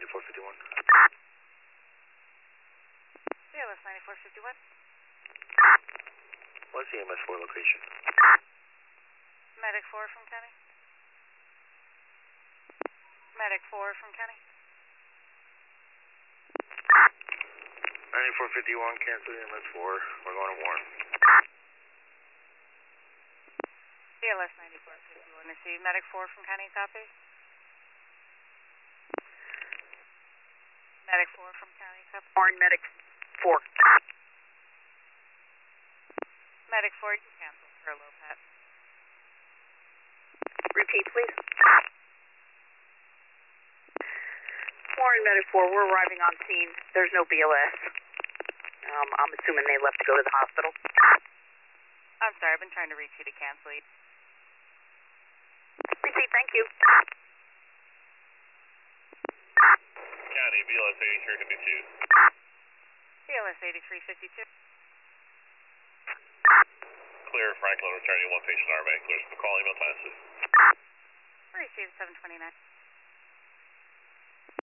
9451. BLS 9451. What's the MS4 location? Medic 4 from County. Medic 4 from County. 9451, cancel the MS4. We're going to Warren. BLS 9451, receive. Medic 4 from County, copy. Medic 4 from County, copy. Warren, Medic 4. Medic 4, you cancel for a low pat. Repeat, please. Warren, Medic 4, we're arriving on scene. There's no BLS. I'm assuming they left to go to the hospital. I'm sorry, I've been trying to reach you to cancel you. Repeat, thank you. County, BLS 8352. BLS 8352. Clear, Franklin, returning one patient RMA. Clear from the call, email time, Receive 729.